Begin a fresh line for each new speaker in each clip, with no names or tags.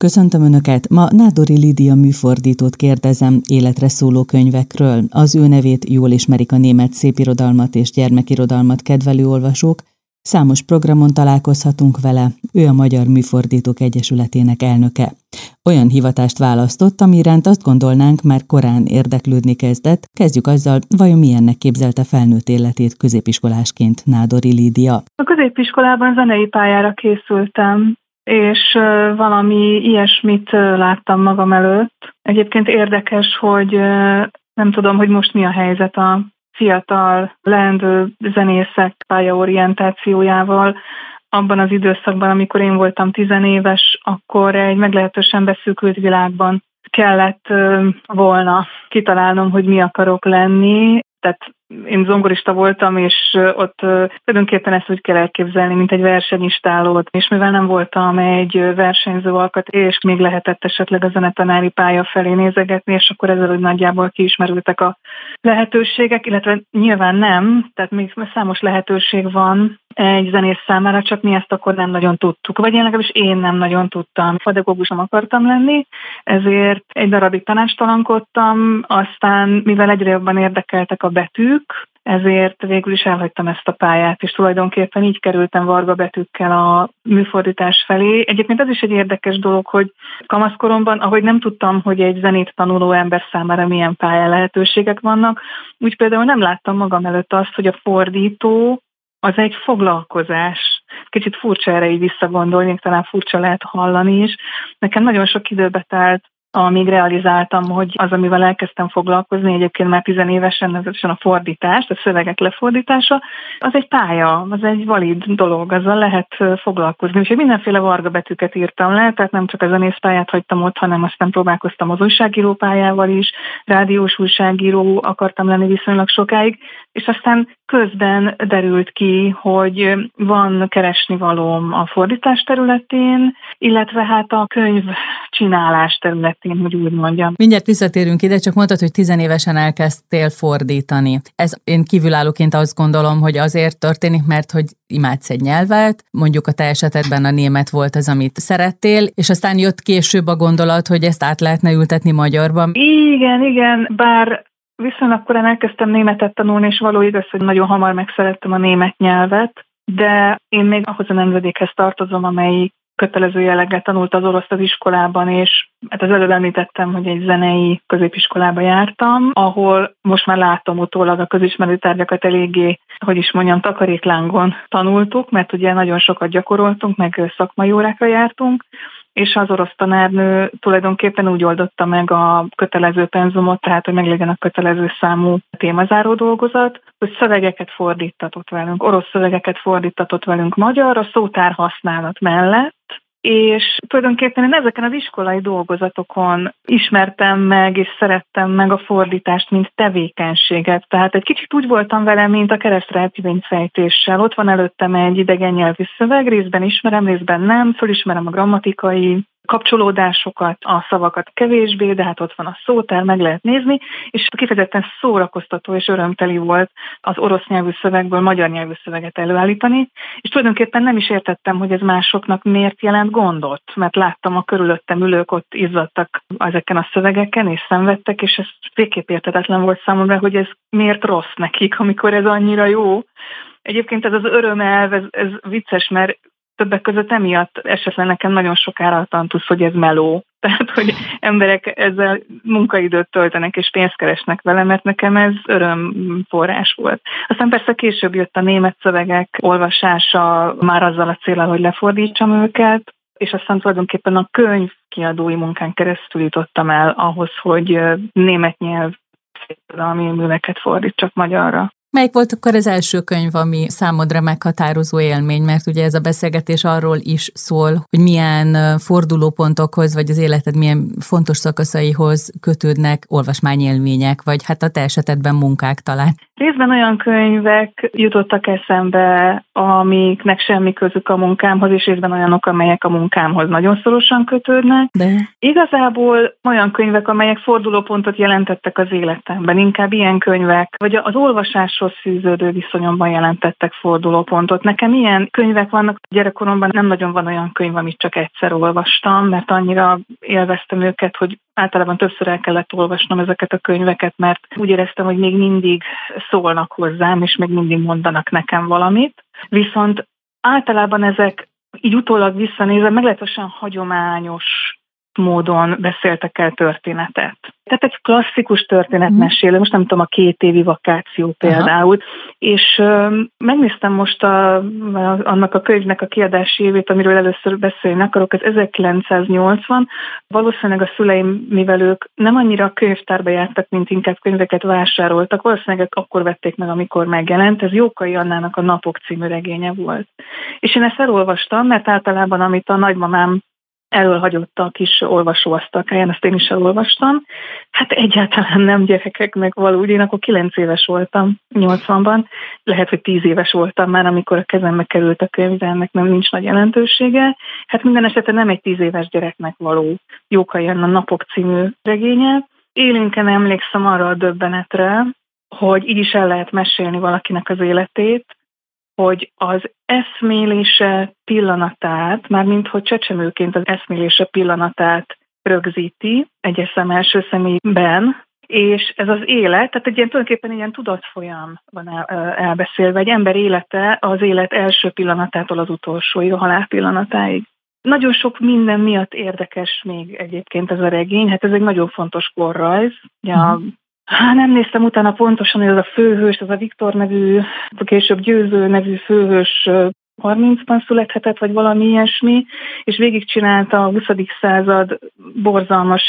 Köszöntöm Önöket! Ma Nádori Lídia műfordítót kérdezem életre szóló könyvekről. Az ő nevét jól ismerik a német szépirodalmat és gyermekirodalmat kedvelő olvasók. Számos programon találkozhatunk vele, ő a Magyar Műfordítók Egyesületének elnöke. Olyan hivatást választott, ami iránt azt gondolnánk, már korán érdeklődni kezdett. Kezdjük azzal, vajon milyennek képzelte felnőtt életét középiskolásként Nádori Lídia.
A középiskolában zenei pályára készültem, és valami ilyesmit láttam magam előtt. Egyébként érdekes, hogy nem tudom, hogy most mi a helyzet a fiatal, leendő zenészek pályaorientációjával. Abban az időszakban, amikor én voltam 10 éves, akkor egy meglehetősen beszűkült világban kellett volna kitalálnom, hogy mi akarok lenni. Tehát én zongorista voltam, és ott tulajdonképpen ezt úgy kell elképzelni, mint egy versenyistálót. És mivel nem voltam egy versenyző alkat, és még lehetett esetleg a zenetanári pálya felé nézegetni, és akkor ezzel úgy nagyjából kiismerültek a lehetőségek, illetve nyilván nem, tehát még számos lehetőség van egy zenész számára, csak mi ezt akkor nem nagyon tudtuk. Vagy én legalábbis én nem nagyon tudtam. Pedagógus nem akartam lenni, ezért egy darabig tanácstalankodtam, aztán mivel egyre jobban érdekeltek a betűk, ezért végül is elhagytam ezt a pályát, és tulajdonképpen így kerültem varga betűkkel a műfordítás felé. Egyébként ez is egy érdekes dolog, hogy kamaszkoromban, ahogy nem tudtam, hogy egy zenét tanuló ember számára milyen pálya lehetőségek vannak, úgy például nem láttam magam előtt azt, hogy a fordító az egy foglalkozás. Kicsit furcsa erre így visszagondolni, talán furcsa lehet hallani is. Nekem nagyon sok időbe telt, amíg realizáltam, hogy az, amivel elkezdtem foglalkozni, egyébként már 10 évesen, nevezetesen a fordítás, a szövegek lefordítása, az egy pálya, az egy valid dolog, azzal lehet foglalkozni. Úgyhogy mindenféle varga betűket írtam le, tehát nem csak a zenészpályát hagytam ott, hanem aztán próbálkoztam az újságíró pályával is, rádiós újságíró akartam lenni viszonylag sokáig, és aztán közben derült ki, hogy van keresnivalóm a fordítás területén, illetve hát a könyvcsinálás területén, hogy úgy mondjam.
Mindjárt visszatérünk ide, csak mondtad, hogy 10 évesen elkezdtél fordítani. Ez én kívülállóként azt gondolom, hogy azért történik, mert hogy imádsz egy nyelvet, mondjuk a te esetedben a német volt az, amit szerettél, és aztán jött később a gondolat, hogy ezt át lehetne ültetni magyarba.
Igen, bár viszonylag korán elkezdtem németet tanulni, és való igaz, hogy nagyon hamar megszerettem a német nyelvet, de én még ahhoz a nemzedékhez tartozom, amelyik kötelező jelleggel tanult az oroszt az iskolában, és hát az előbb említettem, hogy egy zenei középiskolába jártam, ahol most már látom utólag a közismerő tárgyakat eléggé, hogy is mondjam, takaréklángon tanultuk, mert ugye nagyon sokat gyakoroltunk, meg szakmai órákra jártunk, és az orosz tanárnő tulajdonképpen úgy oldotta meg a kötelező penzumot, tehát hogy meglegyen a kötelező számú témazáró dolgozat, hogy szövegeket fordítatott velünk, orosz szövegeket fordítatott velünk magyarra, szótár használat mellett, és tulajdonképpen én ezeken az iskolai dolgozatokon ismertem meg, és szerettem meg a fordítást, mint tevékenységet. Tehát egy kicsit úgy voltam vele, mint a keresztrejtvényfejtéssel. Ott van előttem egy idegen nyelvű szöveg, részben ismerem, részben nem, fölismerem a grammatikai kapcsolódásokat, a szavakat kevésbé, de hát ott van a szótár, meg lehet nézni, és kifejezetten szórakoztató és örömteli volt az orosz nyelvű szövegből magyar nyelvű szöveget előállítani, és tulajdonképpen nem is értettem, hogy ez másoknak miért jelent gondot, mert láttam a körülöttem ülők ott izzadtak ezeken a szövegeken, és szenvedtek, és ez végképp érthetetlen volt számomra, hogy ez miért rossz nekik, amikor ez annyira jó. Egyébként ez az örömelv, ez vicces, mert többek között emiatt esetleg nekem nagyon sokára a tantusz, hogy ez meló. Tehát, hogy emberek ezzel munkaidőt töltenek és pénzt keresnek vele, mert nekem ez örömforrás volt. Aztán persze később jött a német szövegek olvasása, már azzal a céllal, hogy lefordítsam őket, és aztán tulajdonképpen a könyv kiadói munkán keresztül jutottam el ahhoz, hogy német nyelv szépirodalmi műveket fordítsak magyarra.
Melyik volt akkor az első könyv, ami számodra meghatározó élmény, mert ugye ez a beszélgetés arról is szól, hogy milyen fordulópontokhoz, vagy az életed milyen fontos szakaszaihoz kötődnek olvasmányélmények, vagy hát a te esetedben munkák talán.
Részben olyan könyvek jutottak eszembe, amiknek semmi közük a munkámhoz, és részben olyanok, amelyek a munkámhoz nagyon szorosan kötődnek.
De
igazából olyan könyvek, amelyek fordulópontot jelentettek az életemben, inkább ilyen könyvek, vagy az olvasások íráshoz fűződő viszonyomban jelentettek fordulópontot. Nekem ilyen könyvek vannak, gyerekkoromban nem nagyon van olyan könyv, amit csak egyszer olvastam, mert annyira élveztem őket, hogy általában többször el kellett olvasnom ezeket a könyveket, mert úgy éreztem, hogy még mindig szólnak hozzám, és még mindig mondanak nekem valamit. Viszont általában ezek így utólag visszanézve meglehetősen hagyományos módon beszéltek el történetet. Tehát egy klasszikus történetmesélő, most nem tudom, a 2 évi vakáció például, és megnéztem most annak a könyvnek a kiadási évét, amiről először beszélni akarok, ez 1980. Valószínűleg a szüleim, mivel ők nem annyira könyvtárba jártak, mint inkább könyveket vásároltak, valószínűleg akkor vették meg, amikor megjelent. Ez Jókai Annának a Napok című regénye volt. És én ezt elolvastam, mert általában, amit a nagymamám elől hagyott a kis olvasóasztalkáján, ezt én is elolvastam. Hát egyáltalán nem gyerekeknek való. Ugye én akkor 9 éves voltam, 80-ban. Lehet, hogy 10 éves voltam már, amikor a kezembe került a könyv, de ennek nem nincs nagy jelentősége. Hát minden esetben nem egy 10 éves gyereknek való Jókai Anna Napok című regénye. Élénken emlékszem arra a döbbenetre, hogy így is el lehet mesélni valakinek az életét, hogy az eszmélése pillanatát, mármint hogy csecsemőként az eszmélése pillanatát rögzíti egyes szem első személyben, és ez az élet, tehát tulajdonképpen egy ilyen tudatfolyam van elbeszélve, egy ember élete az élet első pillanatától az utolsóig, a halál pillanatáig. Nagyon sok minden miatt érdekes még egyébként ez a regény, hát ez egy nagyon fontos korrajz, nem néztem utána pontosan, hogy az a főhős, az a Viktor nevű, később Győző nevű főhős 30-ban születhetett, vagy valami ilyesmi, és végigcsinálta a 20. század borzalmas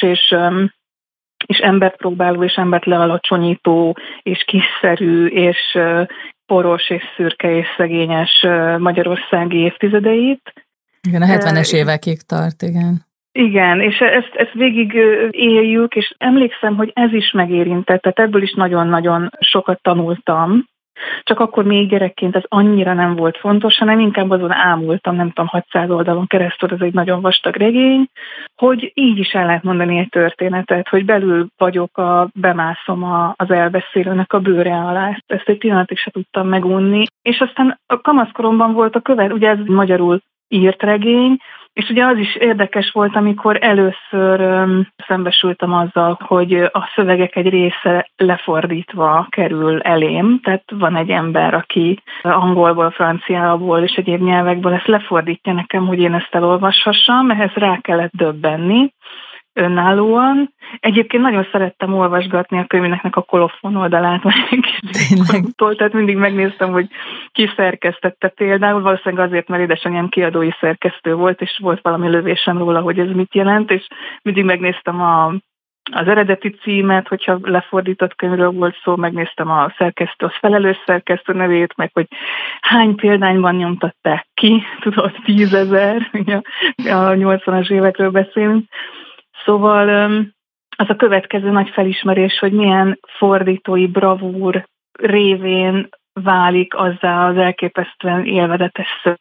és embert próbáló, és embert lealacsonyító, és kiszerű, és poros, és szürke, és szegényes magyarországi évtizedeit.
Igen, a 70-es évekig tart, igen.
Igen, és ezt végig éljük, és emlékszem, hogy ez is megérintett, tehát ebből is nagyon-nagyon sokat tanultam, csak akkor még gyerekként ez annyira nem volt fontos, hanem inkább azon ámultam, nem tudom, 600 oldalon keresztül, ez egy nagyon vastag regény, hogy így is el lehet mondani egy történetet, hogy belül vagyok, bemászom az elbeszélőnek a bőre alá, ezt egy pillanatig se tudtam megunni, és aztán a kamaszkoromban volt ugye ez magyarul írt regény, és ugye az is érdekes volt, amikor először szembesültem azzal, hogy a szövegek egy része lefordítva kerül elém. Tehát van egy ember, aki angolból, franciából és egyéb nyelvekből ezt lefordítja nekem, hogy én ezt elolvashassam, ehhez rá kellett döbbenni önállóan. Egyébként nagyon szerettem olvasgatni a könyvnek a kolofon oldalát, tehát mindig megnéztem, hogy ki szerkesztette például, valószínűleg azért, mert édesanyám kiadói szerkesztő volt, és volt valami lövésem róla, hogy ez mit jelent, és mindig megnéztem az eredeti címet, hogyha lefordított könyvről volt szó, megnéztem a szerkesztő, az felelős szerkesztő nevét, meg hogy hány példányban nyomtatták ki, tudod, 10 000, a 80-as évekről beszélünk. Szóval az a következő nagy felismerés, hogy milyen fordítói bravúr révén válik azzá az elképesztően élvezetes szöveg.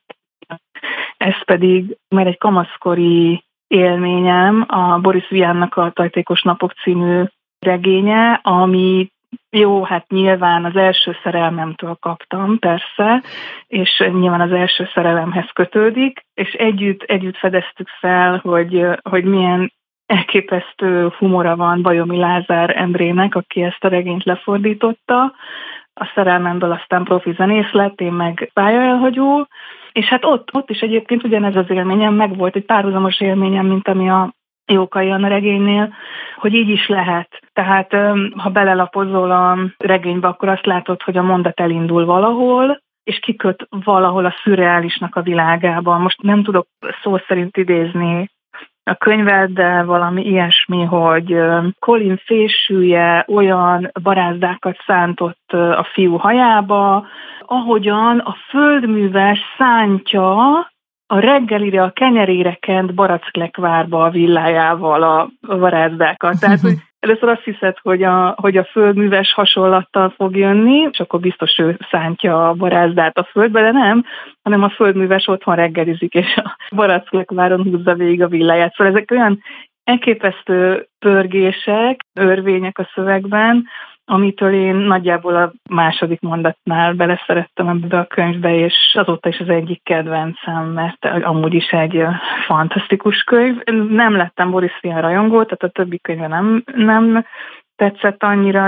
Ez pedig már egy kamaszkori élményem, a Boris Viannak a Tajtékos Napok című regénye, ami hát nyilván az első szerelmemtől kaptam, persze, és nyilván az első szerelemhez kötődik, és együtt fedeztük fel, hogy milyen elképesztő humora van Bajomi Lázár Endrének, aki ezt a regényt lefordította. A szerelmemből aztán profi zenész lett, én meg pályaelhagyó, és hát ott is egyébként ugyanez az élményem megvolt, egy párhuzamos élményem, mint ami a Jókai Anna regénynél, hogy így is lehet. Tehát ha belelapozol a regénybe, akkor azt látod, hogy a mondat elindul valahol, és kiköt valahol a szürreálisnak a világába. Most nem tudok szó szerint idézni a könyvet, de valami ilyesmi, hogy Colin fésülye olyan barázdákat szántott a fiú hajába, ahogyan a földműves szántja a reggelire, a kenyerére kent baracklekvárba a villájával a barázdákat. Tehát, hogy először azt hiszed, hogy a földműves hasonlattal fog jönni, és akkor biztos ő szántja a barázdát a földbe, de nem, hanem a földműves otthon reggelizik, és a baracklekváron húzza végig a villáját. Szóval ezek olyan elképesztő pörgések, örvények a szövegben, amitől én nagyjából a második mondatnál beleszerettem ebbe a könyvbe, és azóta is az egyik kedvencem, mert amúgy is egy fantasztikus könyv. Nem lettem Boris Vian rajongó, tehát a többi könyve nem tetszett annyira,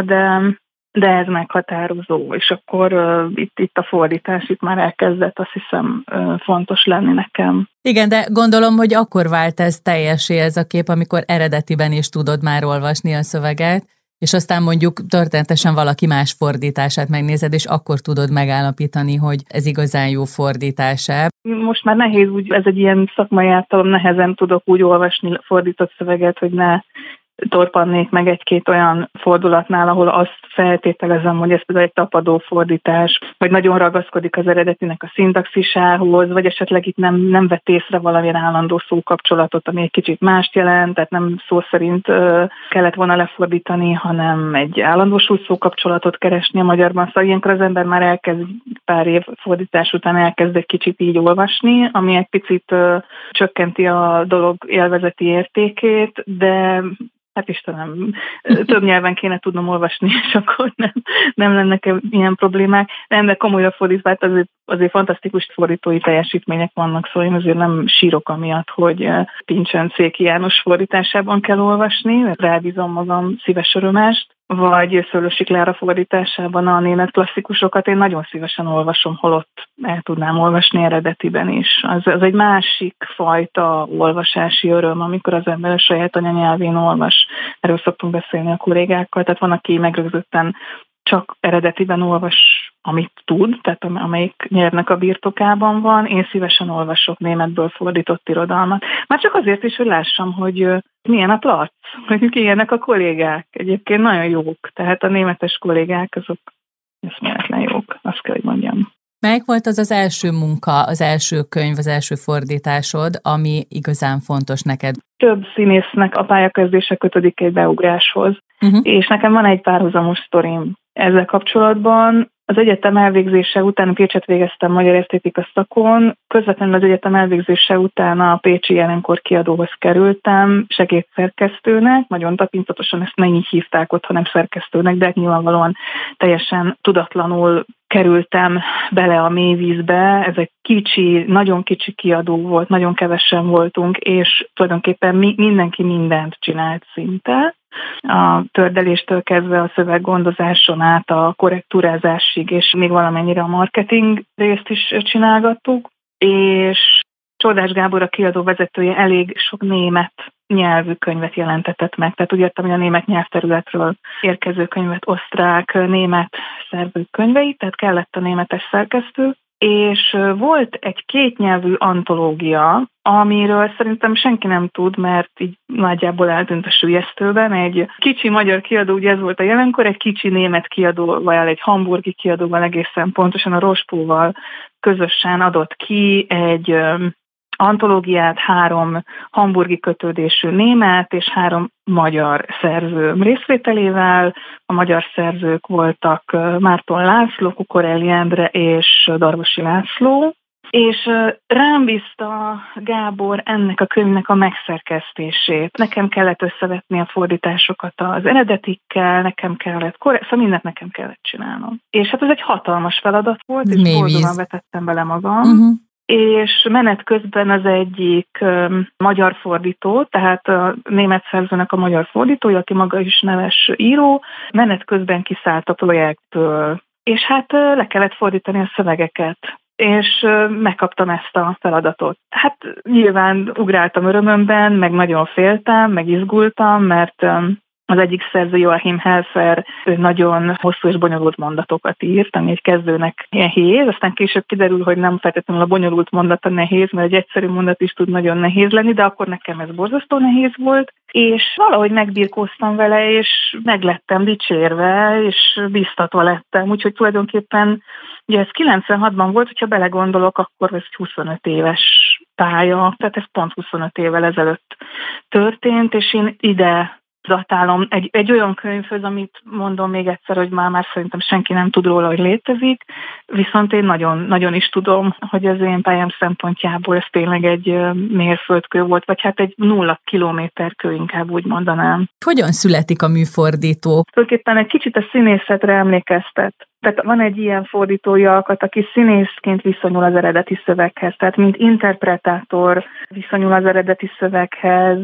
de ez meghatározó, és akkor itt a fordítás itt már elkezdett, azt hiszem, fontos lenni nekem.
Igen, de gondolom, hogy akkor vált ez teljessé ez a kép, amikor eredetiben is tudod már olvasni a szöveget, és aztán mondjuk történetesen valaki más fordítását megnézed, és akkor tudod megállapítani, hogy ez igazán jó fordítása.
Most már nehéz úgy, ez egy ilyen szakmai ártalom, nehezen tudok úgy olvasni fordított szöveget, hogy ne torpannék meg egy-két olyan fordulatnál, ahol azt feltételezem, hogy ez például egy tapadó fordítás, vagy nagyon ragaszkodik az eredetinek a szintaxisához, vagy esetleg itt nem vett észre valamilyen állandó szókapcsolatot, ami egy kicsit mást jelent, tehát nem szó szerint kellett volna lefordítani, hanem egy állandósult szókapcsolatot keresni a magyarban. Szóval ilyenkor az ember már elkezd pár év fordítás után elkezd egy kicsit így olvasni, ami egy picit csökkenti a dolog élvezeti értékét, de hát Istenem, több nyelven kéne tudnom olvasni, és akkor nem lennek ilyen problémák. De komolyan fordítva, azért fantasztikus fordítói teljesítmények vannak, szóval én azért nem sírok amiatt, hogy Pincsön Széki János fordításában kell olvasni, rábízom magam szíves örömást, vagy Szőlősi Klára fordításában a német klasszikusokat én nagyon szívesen olvasom, holott el tudnám olvasni eredetiben is. Az egy másik fajta olvasási öröm, amikor az ember a saját anyanyelvén olvas. Erről szoktunk beszélni a kollégákkal, tehát van, aki megrögzötten csak eredetiben olvas, amit tud, tehát amelyik nyelvnek a birtokában van. Én szívesen olvasok németből fordított irodalmat. Már csak azért is, hogy lássam, hogy milyen a plac, hogy ilyenek a kollégák. Egyébként nagyon jók, tehát a németes kollégák azok eszméletlen jók, azt kell, hogy mondjam.
Melyik volt az első munka, az első könyv, az első fordításod, ami igazán fontos neked?
Több színésznek a pályakezdése kötődik egy beugráshoz, és nekem van egy párhuzamos sztorim ezzel kapcsolatban. Az egyetem elvégzése után, Pécset végeztem magyar esztétika szakon, közvetlenül az egyetem elvégzése után a Pécsi Jelenkor kiadóhoz kerültem, segédszerkesztőnek, nagyon tapintatosan ezt nem így hívták ott, hanem szerkesztőnek, de nyilvánvalóan teljesen tudatlanul kerültem bele a mélyvízbe. Ez egy kicsi, nagyon kicsi kiadó volt, nagyon kevesen voltunk, és tulajdonképpen mindenki mindent csinált szinte. A tördeléstől kezdve a szöveggondozáson át a korrektúrázásig, és még valamennyire a marketing részt is csinálgattuk, és Csordás Gábor, a kiadó vezetője elég sok német nyelvű könyvet jelentetett meg. Tehát úgy értem, hogy a német nyelvterületről érkező könyvet, osztrák, német szerző könyveit, tehát kellett a németes szerkesztő, és volt egy kétnyelvű antológia, amiről szerintem senki nem tud, mert így nagyjából eltűnt a sülyeztőben. Egy kicsi magyar kiadó, ugye ez volt a Jelenkor, egy kicsi német kiadóval, egy hamburgi kiadóval, egészen pontosan a Rospóval közösen adott ki egy antológiát 3 hamburgi kötődésű német és 3 magyar szerző részvételével. A magyar szerzők voltak Márton László, Kukorelli Endre és Darvasi László, és rám bízta Gábor ennek a könyvnek a megszerkesztését. Nekem kellett összevetni a fordításokat az eredetikkel, nekem kellett, szóval mindent nekem kellett csinálnom. És hát ez egy hatalmas feladat volt, és boldogan vetettem bele magam. És menet közben az egyik magyar fordító, tehát a német szerzőnek a magyar fordítója, aki maga is neves író, menet közben kiszállt a projektből, és hát le kellett fordítani a szövegeket, és megkaptam ezt a feladatot. Hát nyilván ugráltam örömömben, meg nagyon féltem, meg izgultam, mert az egyik szerző, Joachim Helfer, ő nagyon hosszú és bonyolult mondatokat írt, ami egy kezdőnek nehéz, aztán később kiderül, hogy nem feltétlenül a bonyolult mondata nehéz, mert egy egyszerű mondat is tud nagyon nehéz lenni, de akkor nekem ez borzasztó nehéz volt, és valahogy megbirkóztam vele, és meglettem dicsérve, és biztatva lettem, úgyhogy tulajdonképpen, ugye ez 96-ban volt, hogyha belegondolok, akkor ez 25 éves pálya, tehát ez pont 25 évvel ezelőtt történt, és én ide zatálom egy olyan könyvhöz, amit mondom még egyszer, hogy már szerintem senki nem tud róla, hogy létezik, viszont én nagyon, nagyon is tudom, hogy az én pályám szempontjából ez tényleg egy mérföldkő volt, vagy hát egy 0 kilométerkő, inkább úgy mondanám.
Hogyan születik a műfordító?
Tulajdonképpen egy kicsit a színészetre emlékeztet. Tehát van egy ilyen fordítói alkat, aki színészként viszonyul az eredeti szöveghez, tehát mint interpretátor viszonyul az eredeti szöveghez,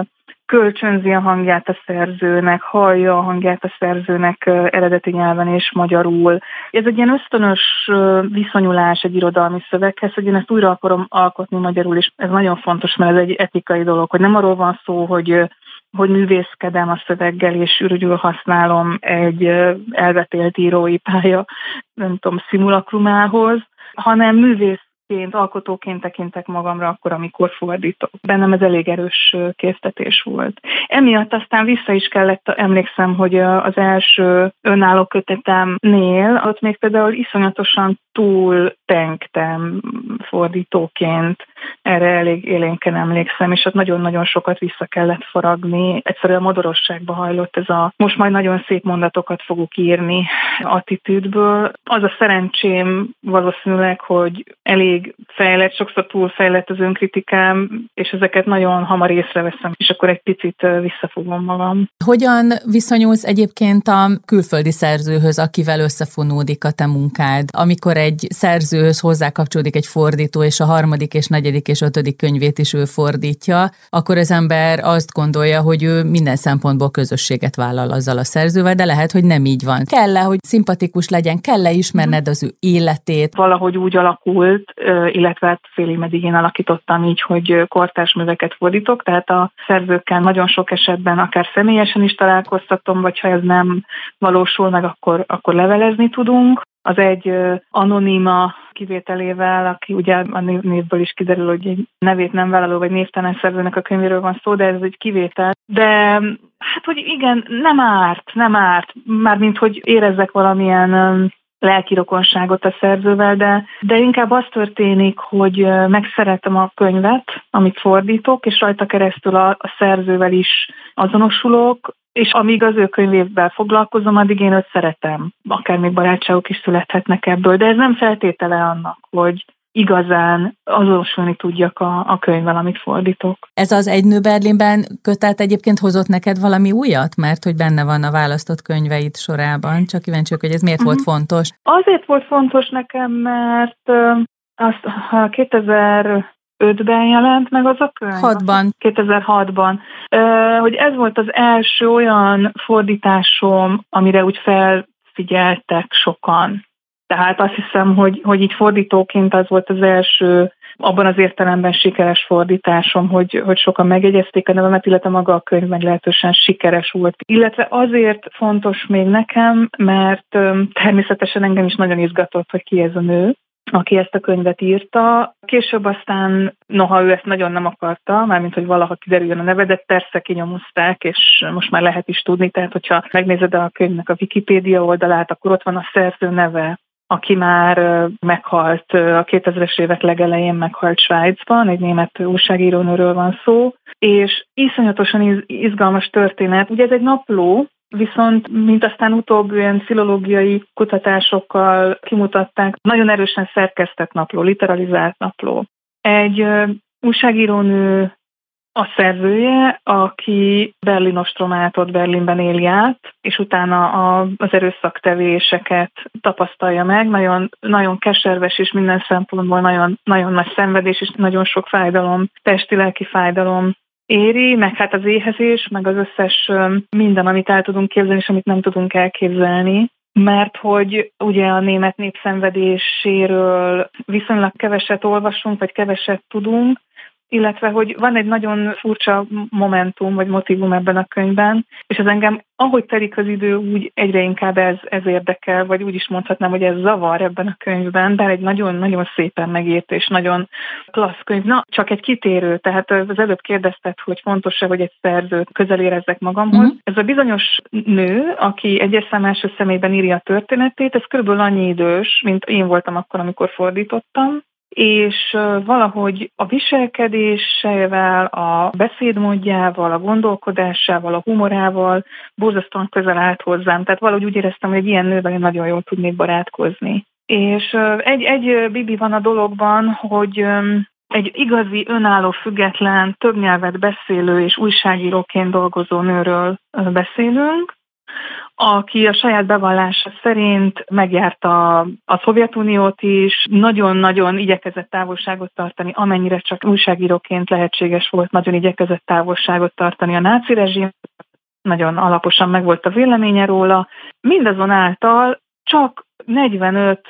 kölcsönzi a hangját a szerzőnek, hallja a hangját a szerzőnek eredeti nyelven és magyarul. Ez egy ilyen ösztönös viszonyulás egy irodalmi szöveghez, hogy én ezt újra akarom alkotni magyarul, és ez nagyon fontos, mert ez egy etikai dolog, hogy nem arról van szó, hogy művészkedem a szöveggel, és ürügyül használom egy elvetélt írói pálya, nem tudom, szimulakrumához, hanem művészként, alkotóként tekintek magamra akkor, amikor fordítok. Bennem ez elég erős késztetés volt. Emiatt aztán vissza is kellett, emlékszem, hogy az első önálló kötetemnél, ott még például iszonyatosan túl tengtem fordítóként, erre elég élénken emlékszem, és ott nagyon-nagyon sokat vissza kellett faragni. Egyszerűen modorosságba hajlott ez a most majd nagyon szép mondatokat fogok írni attitűdből. Az a szerencsém valószínűleg, hogy elég fejlett, sokszor túlfejlett az önkritikám, és ezeket nagyon hamar észreveszem, és akkor egy picit visszafogom magam.
Hogyan viszonyulsz egyébként a külföldi szerzőhöz, akivel összefonódik a te munkád? Amikor egy szerzőhöz hozzákapcsolódik egy fordító, és a 3., és 4. és 5. könyvét is ő fordítja, akkor az ember azt gondolja, hogy ő minden szempontból közösséget vállal azzal a szerzővel, de lehet, hogy nem így van. Kell-e, hogy szimpatikus legyen, kell-e ismerned az ő életét?
Valahogy úgy alakult, illetve félig meddig én alakítottam így, hogy kortárs műveket fordítok, tehát a szerzőkkel nagyon sok esetben akár személyesen is találkoztatom, vagy ha ez nem valósul meg, akkor levelezni tudunk. Az egy anonima kivételével, aki ugye a névből is kiderül, hogy egy nevét nem vállaló vagy névtelen szerzőnek a könyvéről van szó, de ez egy kivétel. De hát, hogy igen, nem árt, mármint, hogy érezzek valamilyen lelkirokonságot a szerzővel, de inkább az történik, hogy megszeretem a könyvet, amit fordítok, és rajta keresztül a szerzővel is azonosulok, és amíg az ő könyvével foglalkozom, addig én őt szeretem. Akár még barátságok is születhetnek ebből, de ez nem feltétele annak, hogy igazán azonosulni tudjak a könyvvel, amit fordítok.
Ez az Egy nő Berlinben kötet egyébként hozott neked valami újat? Mert hogy benne van a választott könyveid sorában. Csak kíváncsi vagyok, hogy ez miért volt fontos?
Azért volt fontos nekem, mert azt 2005-ben jelent meg az a könyv. 2006-ban. Hogy ez volt az első olyan fordításom, amire úgy felfigyeltek sokan. Tehát azt hiszem, hogy így fordítóként az volt az első, abban az értelemben sikeres fordításom, hogy sokan megjegyezték a nevemet, illetve maga a könyv meglehetősen sikeres volt. Illetve azért fontos még nekem, mert természetesen engem is nagyon izgatott, hogy ki ez a nő, aki ezt a könyvet írta. Később aztán, noha ő ezt nagyon nem akarta, mármint hogy valaha kiderüljön a neve, de persze kinyomozták, és most már lehet is tudni, tehát hogyha megnézed a könyvnek a Wikipédia oldalát, akkor ott van a szerző neve, aki már meghalt, a 2000-es évek legelején meghalt Svájcban, egy német újságírónőről van szó, és iszonyatosan izgalmas történet. Ugye ez egy napló, viszont, mint aztán utóbb ilyen filológiai kutatásokkal kimutatták, nagyon erősen szerkesztett napló, literalizált napló. Egy újságírónő a szerzője, aki Berlin ostromát ott Berlinben éli át, és utána az erőszaktevéseket tapasztalja meg. Nagyon, nagyon keserves és minden szempontból nagyon, nagyon nagy szenvedés és nagyon sok fájdalom, testi-lelki fájdalom éri, meg hát az éhezés, meg az összes minden, amit el tudunk képzelni, és amit nem tudunk elképzelni. Mert hogy ugye a német népszenvedéséről viszonylag keveset olvasunk, vagy keveset tudunk, illetve hogy van egy nagyon furcsa momentum, vagy motívum ebben a könyvben, és az engem, ahogy telik az idő, úgy egyre inkább ez érdekel, vagy úgy is mondhatnám, hogy ez zavar ebben a könyvben, de egy nagyon-nagyon szépen megírt, és nagyon klassz könyv. Na, csak egy kitérő, tehát az előbb kérdezted, hogy fontos-e, hogy egy szerzőt közel érezzek magamhoz. Ez a bizonyos nő, aki egyes szám első személyben írja a történetét, ez körülbelül annyi idős, mint én voltam akkor, amikor fordítottam, és valahogy a viselkedésével, a beszédmódjával, a gondolkodásával, a humorával borzasztóan közel állt hozzám. Tehát valahogy úgy éreztem, hogy egy ilyen nővel én nagyon jól tudnék barátkozni. És egy bibi van a dologban, hogy egy igazi, önálló, független, több nyelvet beszélő és újságíróként dolgozó nőről beszélünk, aki a saját bevallása szerint megjárta a Szovjetuniót is, nagyon-nagyon igyekezett távolságot tartani, amennyire csak újságíróként lehetséges volt, nagyon igyekezett távolságot tartani a náci rezsim, nagyon alaposan megvolt a véleménye róla. Mindazonáltal csak 45,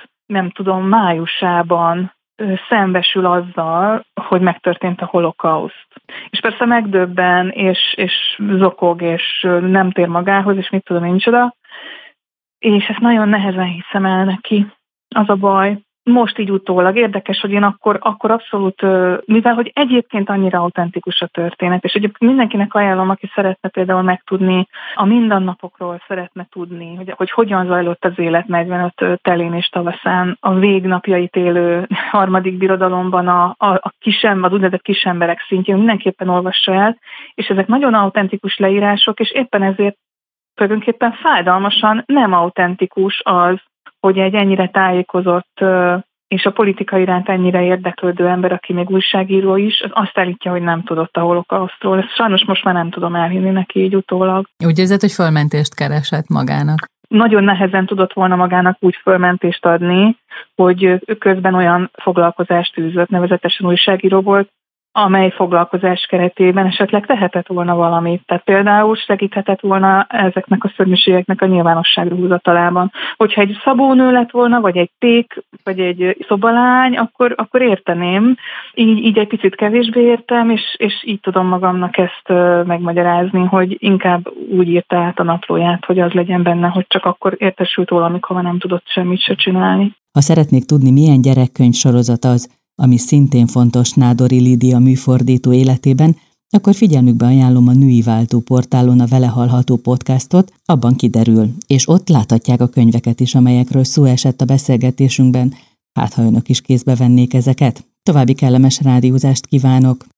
májusában szembesül azzal, hogy megtörtént a holokauszt. És persze megdöbben, és zokog, és nem tér magához, és mit tudom én micsoda. És ezt nagyon nehezen hiszem el neki. Az a baj. Most így utólag érdekes, hogy én akkor abszolút, mivel hogy egyébként annyira autentikus a történet, és egyébként mindenkinek ajánlom, aki szeretne például megtudni, a mindennapokról szeretne tudni, hogy hogyan zajlott az élet 45 telén és tavaszán, a végnapjait élő harmadik birodalomban, az úgynevezett kisemberek szintjén, mindenképpen olvassa el, és ezek nagyon autentikus leírások, és éppen ezért tulajdonképpen fájdalmasan nem autentikus az, hogy egy ennyire tájékozott és a politika iránt ennyire érdeklődő ember, aki még újságíró is, az azt állítja, hogy nem tudott a holokausztról. Ezt sajnos most már nem tudom elhinni neki így utólag.
Úgy érzed, hogy fölmentést keresett magának?
Nagyon nehezen tudott volna magának úgy fölmentést adni, hogy közben olyan foglalkozást űzött, nevezetesen újságíró volt, amely foglalkozás keretében esetleg tehetett volna valamit. Tehát például segíthetett volna ezeknek a szörnyűségeknek a nyilvánosságra húzatalában. Hogyha egy szabónő lett volna, vagy egy pék, vagy egy szobalány, akkor érteném. Így egy picit kevésbé értem, és így tudom magamnak ezt megmagyarázni, hogy inkább úgy írta át a naplóját, hogy az legyen benne, hogy csak akkor értesült róla, amikor nem tudott semmit se csinálni.
Ha szeretnék tudni, milyen gyerekkönyv sorozat az, ami szintén fontos Nádori Lídia műfordító életében, akkor figyelmükbe ajánlom a Női Váltó portálon a vele hallható podcastot, abban kiderül, és ott láthatják a könyveket is, amelyekről szó esett a beszélgetésünkben, hát ha önök is kézbe vennék ezeket. További kellemes rádiózást kívánok!